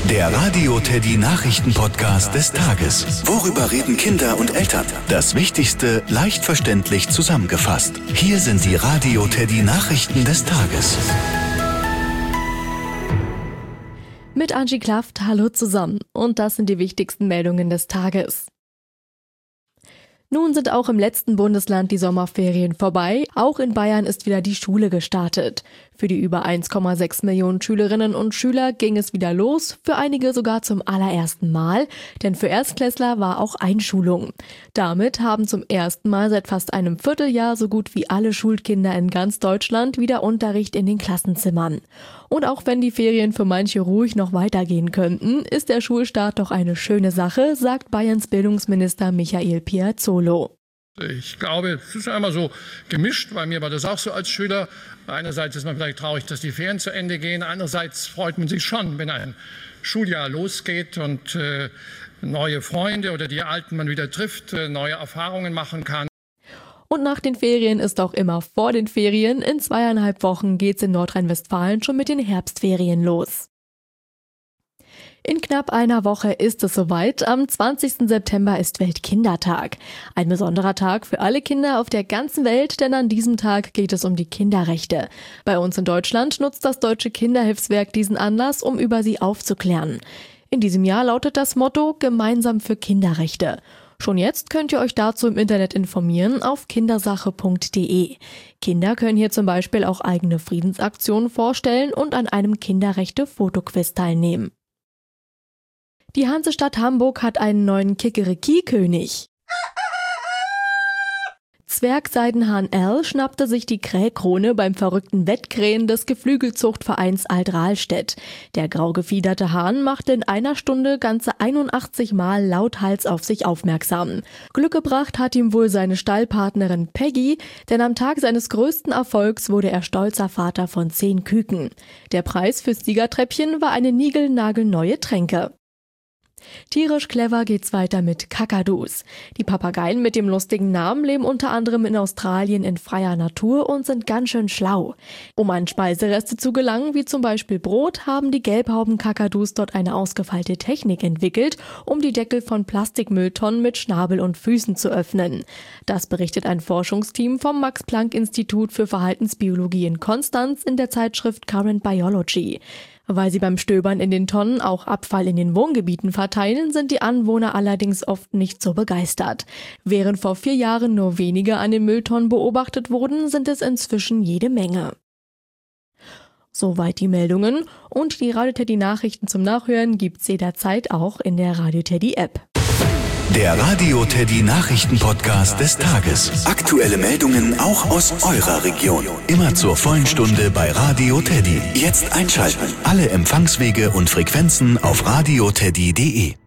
Der Radio Teddy Nachrichten-Podcast des Tages. Worüber reden Kinder und Eltern? Das Wichtigste leicht verständlich zusammengefasst. Hier sind die Radio Teddy Nachrichten des Tages. Mit Angie Klaft, hallo zusammen. Und das sind die wichtigsten Meldungen des Tages. Nun sind auch im letzten Bundesland die Sommerferien vorbei. Auch in Bayern ist wieder die Schule gestartet. Für die über 1,6 Millionen Schülerinnen und Schüler ging es wieder los, für einige sogar zum allerersten Mal, denn für Erstklässler war auch Einschulung. Damit haben zum ersten Mal seit fast einem Vierteljahr so gut wie alle Schulkinder in ganz Deutschland wieder Unterricht in den Klassenzimmern. Und auch wenn die Ferien für manche ruhig noch weitergehen könnten, ist der Schulstart doch eine schöne Sache, sagt Bayerns Bildungsminister Michael Piazzolo. Ich glaube, es ist einmal so gemischt. Bei mir war das auch so als Schüler. Einerseits ist man vielleicht traurig, dass die Ferien zu Ende gehen. Andererseits freut man sich schon, wenn ein Schuljahr losgeht und neue Freunde oder die Alten man wieder trifft, neue Erfahrungen machen kann. Und nach den Ferien ist auch immer vor den Ferien. In 2,5 Wochen geht's in Nordrhein-Westfalen schon mit den Herbstferien los. In knapp einer Woche ist es soweit. Am 20. September ist Weltkindertag. Ein besonderer Tag für alle Kinder auf der ganzen Welt, denn an diesem Tag geht es um die Kinderrechte. Bei uns in Deutschland nutzt das Deutsche Kinderhilfswerk diesen Anlass, um über sie aufzuklären. In diesem Jahr lautet das Motto Gemeinsam für Kinderrechte. Schon jetzt könnt ihr euch dazu im Internet informieren auf kindersache.de. Kinder können hier zum Beispiel auch eigene Friedensaktionen vorstellen und an einem Kinderrechte-Fotoquiz teilnehmen. Die Hansestadt Hamburg hat einen neuen Kikeriki-König. Zwergseidenhahn L schnappte sich die Krähkrone beim verrückten Wettkrähen des Geflügelzuchtvereins Alt-Rahlstedt. Der grau gefiederte Hahn machte in einer Stunde ganze 81 Mal lauthals auf sich aufmerksam. Glück gebracht hat ihm wohl seine Stallpartnerin Peggy, denn am Tag seines größten Erfolgs wurde er stolzer Vater von 10 Küken. Der Preis fürs Siegertreppchen war eine niegelnagelneue Tränke. Tierisch clever geht's weiter mit Kakadus. Die Papageien mit dem lustigen Namen leben unter anderem in Australien in freier Natur und sind ganz schön schlau. Um an Speisereste zu gelangen, wie zum Beispiel Brot, haben die Gelbhauben-Kakadus dort eine ausgefeilte Technik entwickelt, um die Deckel von Plastikmülltonnen mit Schnabel und Füßen zu öffnen. Das berichtet ein Forschungsteam vom Max-Planck-Institut für Verhaltensbiologie in Konstanz in der Zeitschrift Current Biology. Weil sie beim Stöbern in den Tonnen auch Abfall in den Wohngebieten verteilen, sind die Anwohner allerdings oft nicht so begeistert. Während vor 4 Jahren nur wenige an den Mülltonnen beobachtet wurden, sind es inzwischen jede Menge. Soweit die Meldungen und die Radio Teddy Nachrichten zum Nachhören gibt's jederzeit auch in der Radio Teddy App. Der Radio Teddy Nachrichten-Podcast des Tages. Aktuelle Meldungen auch aus eurer Region. Immer zur vollen Stunde bei Radio Teddy. Jetzt einschalten. Alle Empfangswege und Frequenzen auf radioteddy.de.